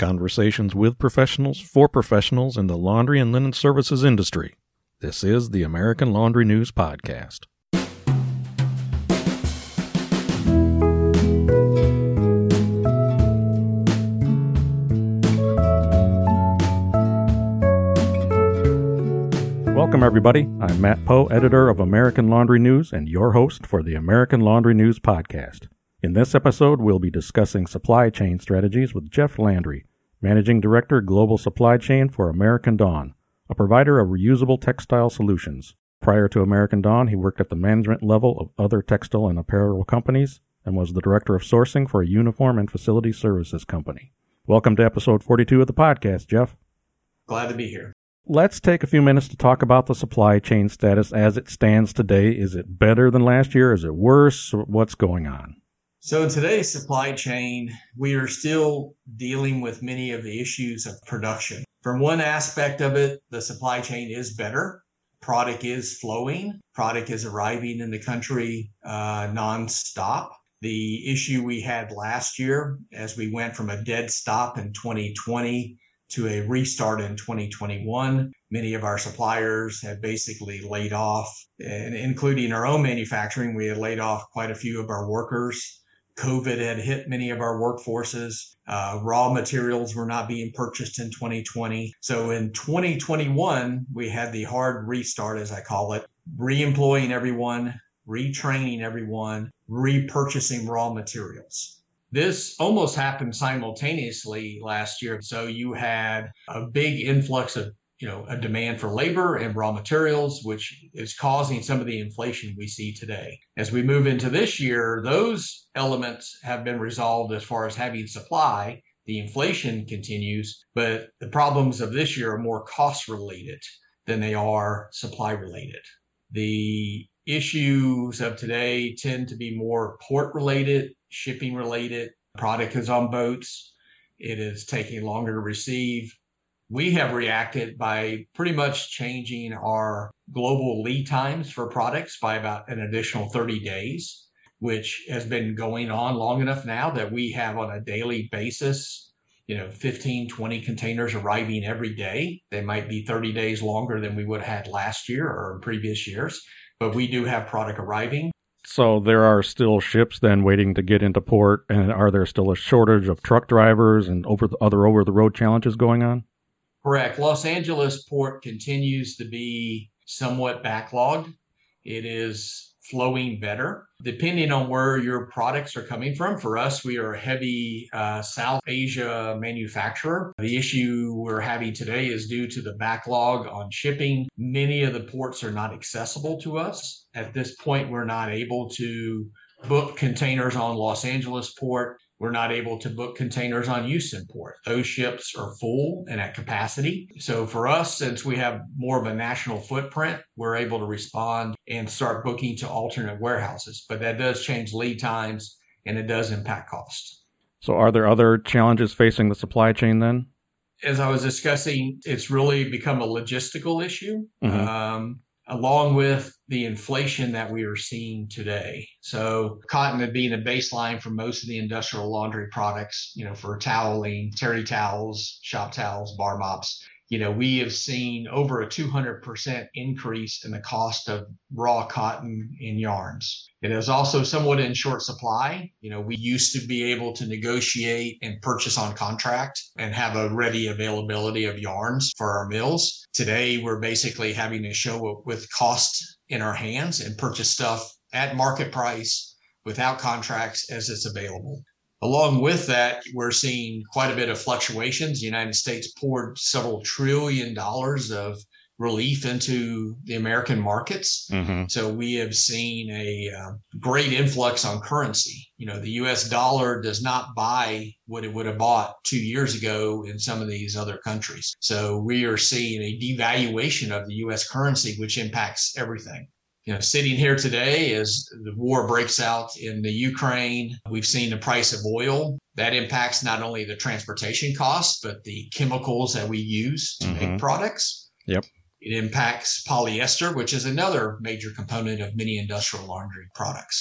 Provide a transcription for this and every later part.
Conversations with professionals for professionals in the laundry and linen services industry. This is the American Laundry News Podcast. Welcome, everybody. I'm Matt Poe, editor of American Laundry News and your host for the American Laundry News Podcast. In this episode, we'll be discussing supply chain strategies with Jeff Landry, Managing Director, Global Supply Chain for American Dawn, a provider of reusable textile solutions. Prior to American Dawn, he worked at the management level of other textile and apparel companies and was the Director of Sourcing for a uniform and facility services company. Welcome to episode 42 of the podcast, Jeff. Glad to be here. Let's take a few minutes to talk about the supply chain status as it stands today. Is it better than last year? Is it worse? What's going on? So in today's supply chain, we are still dealing with many of the issues of production. From one aspect of it, the supply chain is better. Product is flowing. Product is arriving in the country nonstop. The issue we had last year, as we went from a dead stop in 2020 to a restart in 2021. Many of our suppliers have basically laid off, and including our own manufacturing, we had laid off quite a few of our workers. COVID had hit many of our workforces. Raw materials were not being purchased in 2020. So in 2021, we had the hard restart, as I call it, re-employing everyone, retraining everyone, repurchasing raw materials. This almost happened simultaneously last year. So you had a big influx of, a demand for labor and raw materials, which is causing some of the inflation we see today. As we move into this year, those elements have been resolved as far as having supply. The inflation continues, but the problems of this year are more cost related than they are supply related. The issues of today tend to be more port related, shipping related. Product is on boats. It is taking longer to receive. We have reacted by pretty much changing our global lead times for products by about an additional 30 days, which has been going on long enough now that we have on a daily basis, 15, 20 containers arriving every day. They might be 30 days longer than we would have had last year or in previous years, but we do have product arriving. So there are still ships then waiting to get into port, and are there still a shortage of truck drivers and other over-the-road challenges going on? Correct. Los Angeles port continues to be somewhat backlogged. It is flowing better, depending on where your products are coming from. For us, we are a heavy South Asia manufacturer. The issue we're having today is due to the backlog on shipping. Many of the ports are not accessible to us. At this point, we're not able to book containers on Los Angeles port. We're not able to book containers on Houston port. Those ships are full and at capacity. So for us, since we have more of a national footprint, we're able to respond and start booking to alternate warehouses. But that does change lead times and it does impact cost. So are there other challenges facing the supply chain then? As I was discussing, it's really become a logistical issue. Mm-hmm. Along with the inflation that we are seeing today. So cotton being a baseline for most of the industrial laundry products, for toweling, terry towels, shop towels, bar mops, we have seen over a 200% increase in the cost of raw cotton and yarns. It is also somewhat in short supply. We used to be able to negotiate and purchase on contract and have a ready availability of yarns for our mills. Today, we're basically having to show up with cost in our hands and purchase stuff at market price without contracts as it's available. Along with that, we're seeing quite a bit of fluctuations. The United States poured several $1 trillion of relief into the American markets. Mm-hmm. So we have seen a great influx on currency. The US dollar does not buy what it would have bought 2 years ago in some of these other countries. So we are seeing a devaluation of the US currency, which impacts everything. Sitting here today as the war breaks out in the Ukraine, we've seen the price of oil. That impacts not only the transportation costs, but the chemicals that we use to make products. Yep. It impacts polyester, which is another major component of many industrial laundry products.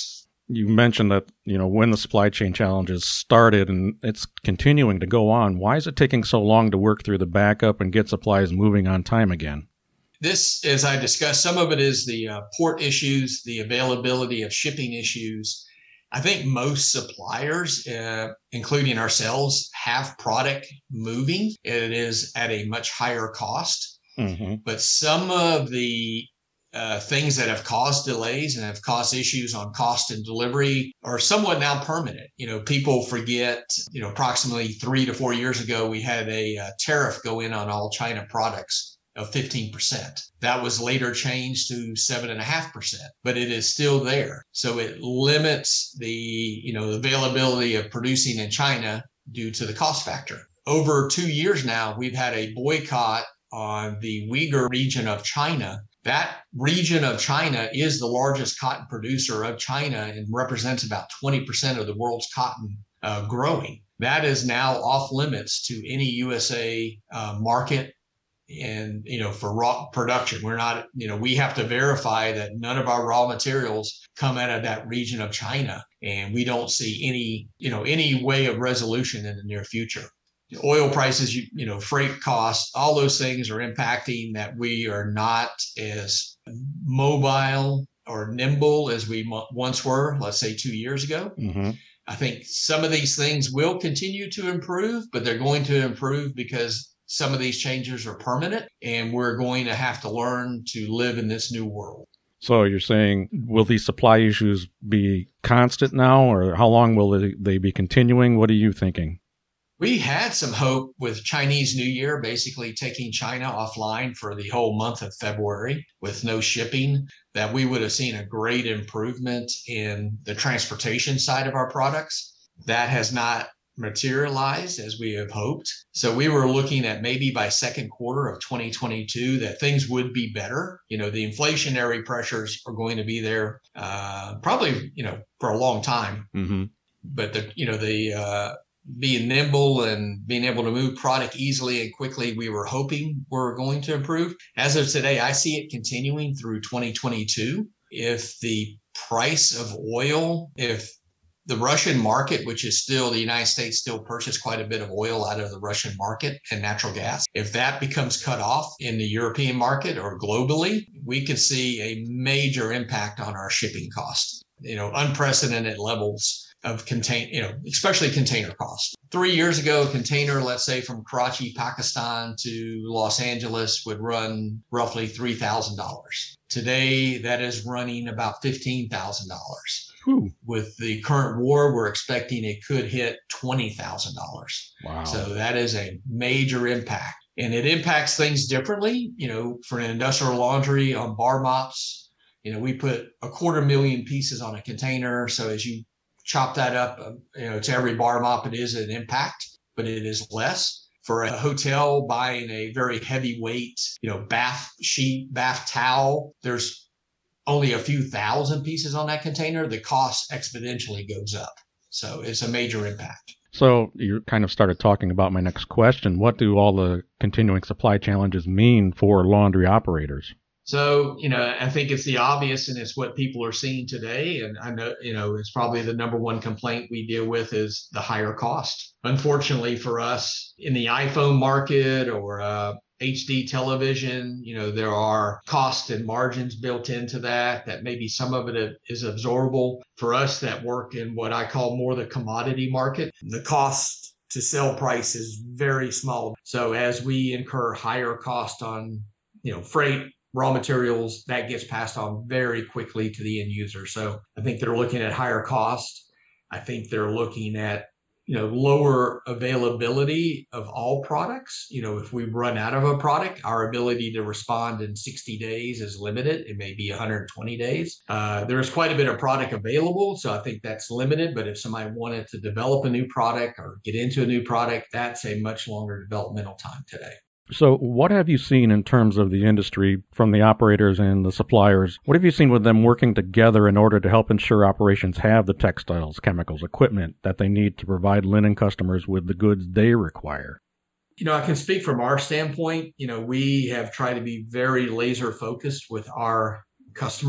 You mentioned that, when the supply chain challenges started and it's continuing to go on, why is it taking so long to work through the backup and get supplies moving on time again? This, as I discussed, some of it is the port issues, the availability of shipping issues. I think most suppliers, including ourselves, have product moving. It is at a much higher cost. Mm-hmm. But some of the things that have caused delays and have caused issues on cost and delivery are somewhat now permanent. People forget, approximately 3 to 4 years ago, we had a tariff go in on all China products of 15%. That was later changed to 7.5%, but it is still there. So it limits the, availability of producing in China due to the cost factor. Over 2 years now, we've had a boycott on the Uyghur region of China. That region of China is the largest cotton producer of China and represents about 20% of the world's cotton growing. That is now off limits to any USA market. And, for raw production, we're not, we have to verify that none of our raw materials come out of that region of China. And we don't see any way of resolution in the near future. Oil prices, freight costs, all those things are impacting that we are not as mobile or nimble as we once were, let's say 2 years ago. Mm-hmm. I think some of these things will continue to improve, but they're going to improve because some of these changes are permanent, and we're going to have to learn to live in this new world. So you're saying, will these supply issues be constant now, or how long will they be continuing? What are you thinking? We had some hope with Chinese New Year, basically taking China offline for the whole month of February with no shipping, that we would have seen a great improvement in the transportation side of our products. That has not materialized as we have hoped. So we were looking at maybe by second quarter of 2022 that things would be better. The inflationary pressures are going to be there probably, for a long time. Mm-hmm. But the being nimble and being able to move product easily and quickly, we were hoping were going to improve. As of today, I see it continuing through 2022. If the price of oil, if the Russian market, which is still, the United States still purchase quite a bit of oil out of the Russian market and natural gas. If that becomes cut off in the European market or globally, we could see a major impact on our shipping costs, unprecedented levels of especially container costs. 3 years ago, a container, let's say from Karachi, Pakistan to Los Angeles would run roughly $3,000. Today, that is running about $15,000. With the current war, we're expecting it could hit $20,000. Wow. So that is a major impact. And it impacts things differently. For an industrial laundry on bar mops, we put 250,000 pieces on a container. So as you chop that up, to every bar mop, it is an impact, but it is less. For a hotel buying a very heavyweight, bath sheet, bath towel, there's only a few thousand pieces on that container. The cost exponentially goes up. So it's a major impact. So you kind of started talking about my next question. What do all the continuing supply challenges mean for laundry operators? So, I think it's the obvious, and it's what people are seeing today. And I know, it's probably the number one complaint we deal with is the higher cost. Unfortunately for us, in the iPhone market or HD television, there are costs and margins built into that maybe some of it is absorbable. For us that work in what I call more the commodity market, the cost to sell price is very small. So as we incur higher cost on, freight, raw materials, that gets passed on very quickly to the end user. So I think they're looking at higher cost. I think they're looking at, lower availability of all products. If we run out of a product, our ability to respond in 60 days is limited. It may be 120 days. There's quite a bit of product available, so I think that's limited. But if somebody wanted to develop a new product or get into a new product, that's a much longer developmental time today. So what have you seen in terms of the industry from the operators and the suppliers? What have you seen with them working together in order to help ensure operations have the textiles, chemicals, equipment that they need to provide linen customers with the goods they require? I can speak from our standpoint. We have tried to be very laser focused with our customers.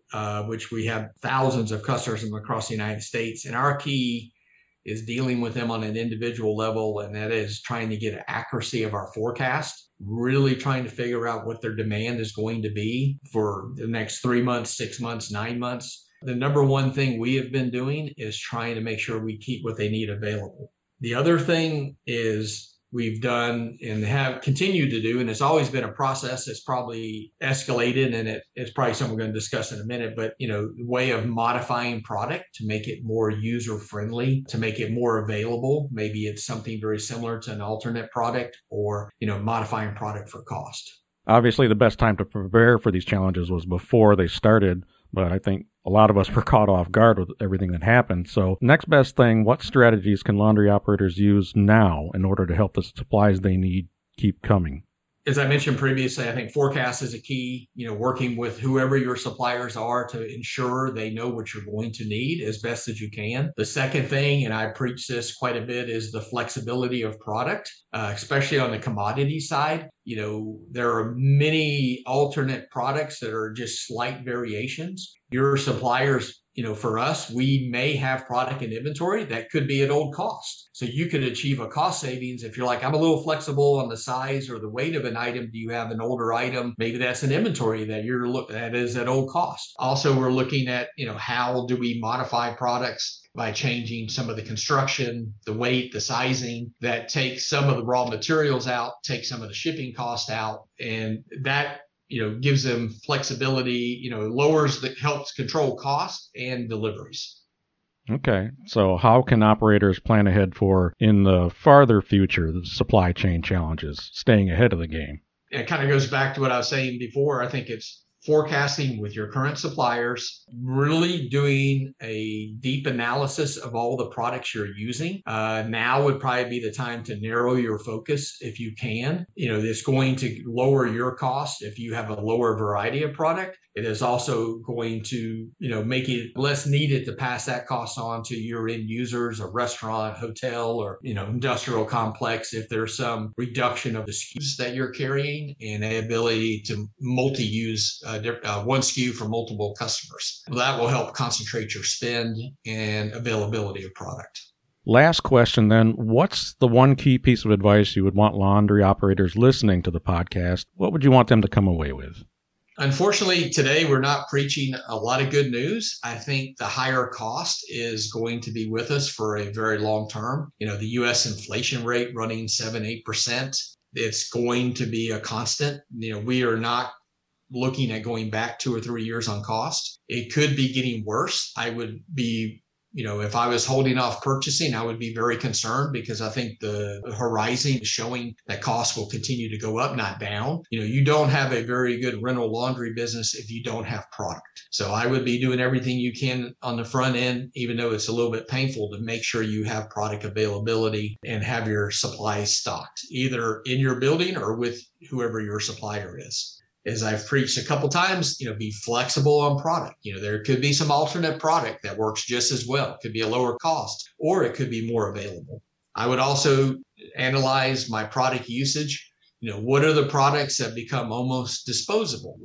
which we have thousands of customers across the United States. And our key is dealing with them on an individual level, and that is trying to get accuracy of our forecast, really trying to figure out what their demand is going to be for the next 3 months, 6 months, 9 months. The number one thing we have been doing is trying to make sure we keep what they need available. The other thing is we've done and have continued to do, and it's always been a process that's probably escalated, and it's probably something we're going to discuss in a minute, but, the way of modifying product to make it more user-friendly, to make it more available. Maybe it's something very similar to an alternate product, or, modifying product for cost. Obviously, the best time to prepare for these challenges was before they started, but I think a lot of us were caught off guard with everything that happened. So next best thing, what strategies can laundry operators use now in order to help the supplies they need keep coming? As I mentioned previously, I think forecast is a key, working with whoever your suppliers are to ensure they know what you're going to need as best as you can. The second thing, and I preach this quite a bit, is the flexibility of product, especially on the commodity side. There are many alternate products that are just slight variations. Your suppliers, for us, we may have product in inventory that could be at old cost. So you could achieve a cost savings if you're like, I'm a little flexible on the size or the weight of an item. Do you have an older item? Maybe that's an inventory that is at old cost. Also, we're looking at, how do we modify products by changing some of the construction, the weight, the sizing, that takes some of the raw materials out, takes some of the shipping cost out, and that gives them flexibility, helps control cost and deliveries. Okay. So how can operators plan ahead for, in the farther future, the supply chain challenges, staying ahead of the game? It kind of goes back to what I was saying before. I think it's forecasting with your current suppliers, really doing a deep analysis of all the products you're using. Now would probably be the time to narrow your focus if you can. It's going to lower your cost if you have a lower variety of product. It is also going to, make it less needed to pass that cost on to your end users, a restaurant, hotel, or, industrial complex, if there's some reduction of the SKUs that you're carrying and the ability to multi-use one SKU for multiple customers. That will help concentrate your spend and availability of product. Last question then, what's the one key piece of advice you would want laundry operators listening to the podcast? What would you want them to come away with? Unfortunately, today we're not preaching a lot of good news. I think the higher cost is going to be with us for a very long term. The U.S. inflation rate running 7-8%. It's going to be a constant. We are not looking at going back 2 or 3 years on cost. It could be getting worse. I would be, if I was holding off purchasing, I would be very concerned, because I think the horizon is showing that costs will continue to go up, not down. You don't have a very good rental laundry business if you don't have product. So I would be doing everything you can on the front end, even though it's a little bit painful, to make sure you have product availability and have your supplies stocked, either in your building or with whoever your supplier is. As I've preached a couple times, be flexible on product. There could be some alternate product that works just as well. It could be a lower cost, or it could be more available. I would also analyze my product usage. What are the products that become almost disposable?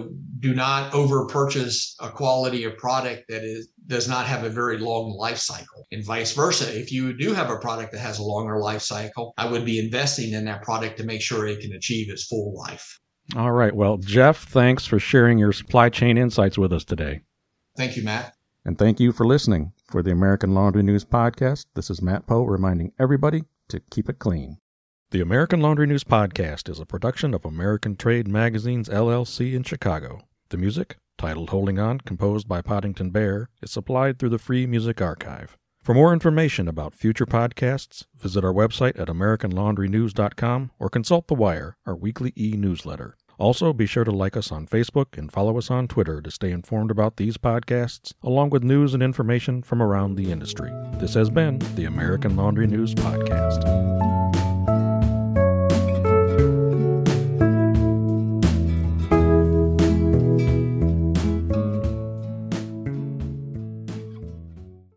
Do not over purchase a quality of product that does not have a very long life cycle, and vice versa. If you do have a product that has a longer life cycle, I would be investing in that product to make sure it can achieve its full life. All right. Well, Jeff, thanks for sharing your supply chain insights with us today. Thank you, Matt. And thank you for listening. For the American Laundry News Podcast, this is Matt Poe reminding everybody to keep it clean. The American Laundry News Podcast is a production of American Trade Magazines, LLC in Chicago. The music, titled Holding On, composed by Poddington Bear, is supplied through the Free Music Archive. For more information about future podcasts, visit our website at AmericanLaundryNews.com or consult The Wire, our weekly e-newsletter. Also, be sure to like us on Facebook and follow us on Twitter to stay informed about these podcasts, along with news and information from around the industry. This has been the American Laundry News Podcast.